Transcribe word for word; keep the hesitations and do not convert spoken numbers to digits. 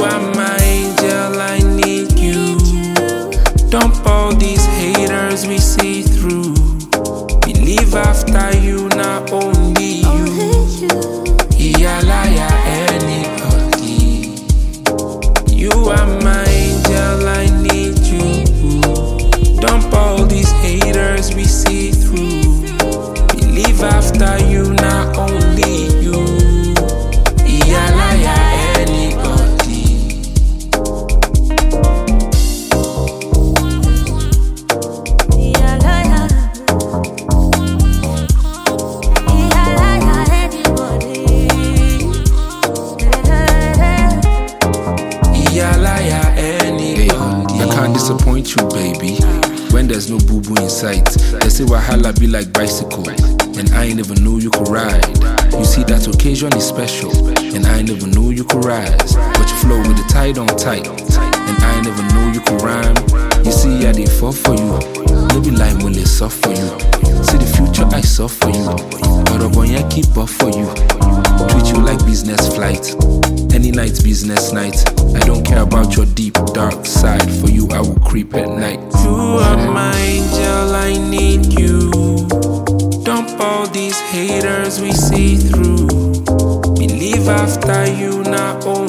are my angel, I need you. Dump all these haters we see through. Believe after you, not only you. Iyalaya anybody. You are my angel, I need you. Dump all these haters we see through. Believe after you, not only you. Iyalaya anybody. Iyalaya. Iyalaya anybody. Iyalaya anybody. I can't disappoint you, baby. When there's no boo boo in sight, they say wahala be like bicycle, and I ain't never knew you could ride. You see that occasion is special, and I ain't never knew you could rise. But you flow with the tide on tight, and I ain't never knew you could rhyme. You see I did fall for you, maybe life will it soft for you. See the future I saw for you, but I want to keep up for you. Treat you like business flight, any night business night. I don't care about your deep dark side. For you I will creep at night. You are my angel, I need you. Dump all these haters we see through. Believe after you, not only